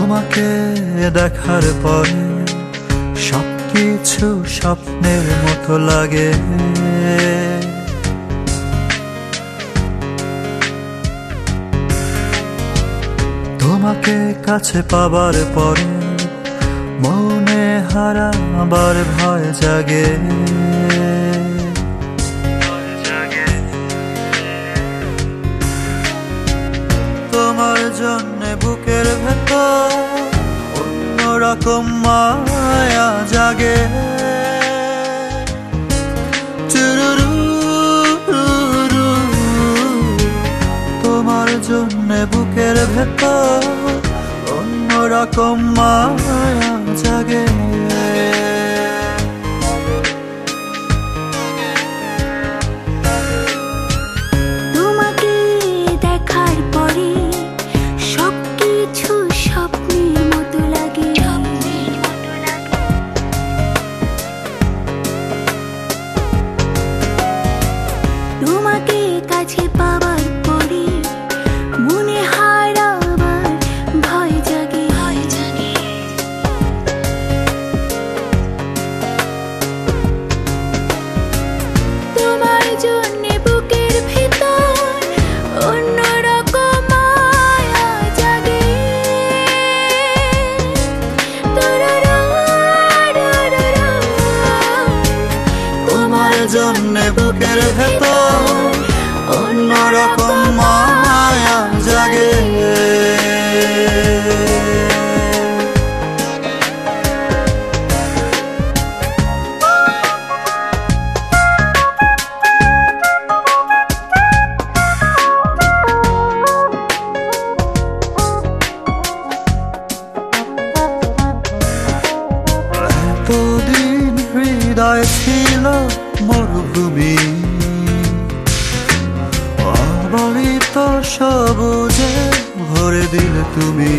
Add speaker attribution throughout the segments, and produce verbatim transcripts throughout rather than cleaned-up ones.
Speaker 1: তোমাকে দেখার পরে সবকিছু স্বপ্নের মতো লাগে। তোমাকে কাছে পাবার পরে মনে হারাবার ভয় জাগে। তোমার জন্যে বুকের ভেতর অন্যরকম মায়া জাগে। তোমার জন্যে বুকের ভেতর অন্যরকম মায়া জাগে।
Speaker 2: তোমাকে দেখার পরে সবকিছু স্বপ্নের মতো লাগে। তোমাকে কাছে পাওয়ার পরে মনে হারাবার ভয় জাগে। তোমার জন্য বুকের ভেতর অন্যরকম মায়া জাগে।
Speaker 1: তোমার জন্য বুকের ভেতর অন্যরকম মায়া জাগে। এতদিন হৃদয় ছিল মরুভূমি, অবরিত সবুজে ভরে দিলে তুমি।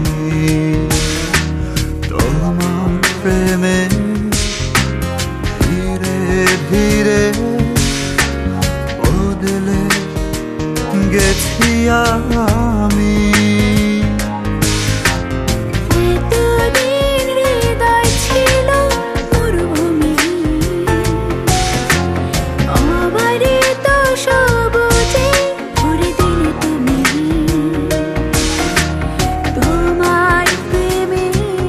Speaker 1: তোমার প্রেমে ধীরে ধীরে বদলে গেছি আমি।
Speaker 2: এতদিন হৃদয় ছিল মরুভূমি, অবরিত সবুজে ভরে দিলে তুমি। তোমার প্রেমে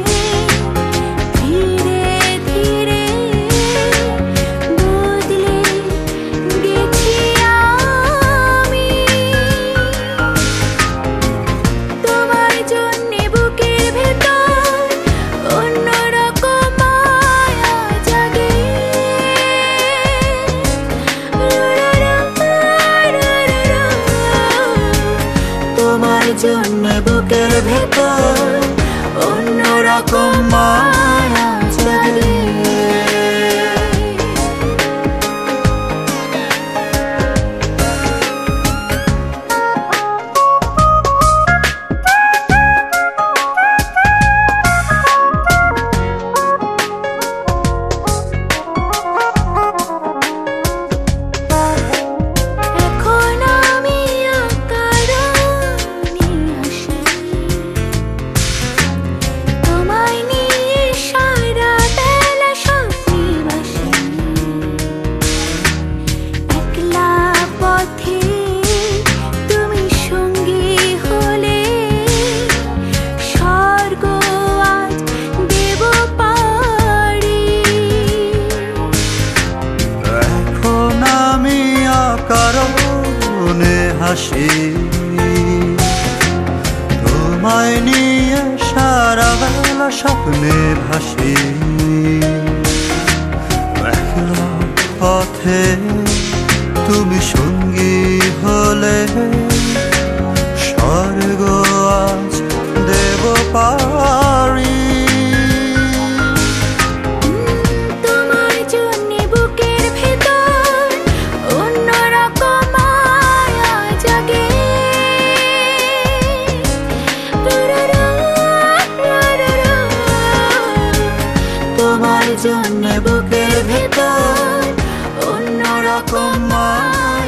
Speaker 2: ধীরে ধীরে বদলে গেছি আমি। তোমার জন্যে বুকের ভেতর অন্যরকম মায়া জাগে।
Speaker 1: তোমার জন্য বুকের ভেতর অন্যরকম মায়া জাগে।
Speaker 2: এখন আমি অকারণে হাসি, তোমায় নিয়ে সারা বেলা স্বপ্নে ভাসি। একলা পথে তুমি সঙ্গী হলে স্বর্গ আজ দেব পারি।
Speaker 1: এখন আমি অকারণে হাসি, তোমায় নিয়ে সারা বেলা স্বপ্নে ভাসি। একলা পথে তুমি সঙ্গী হলে স্বর্গ আজ দেব পারি।
Speaker 2: তোমার জন্যে বুকের ভেতর অন্যরকম মায়া জাগে। তোমার জন্যে বুকের ভেতর অন্যরকম মায়া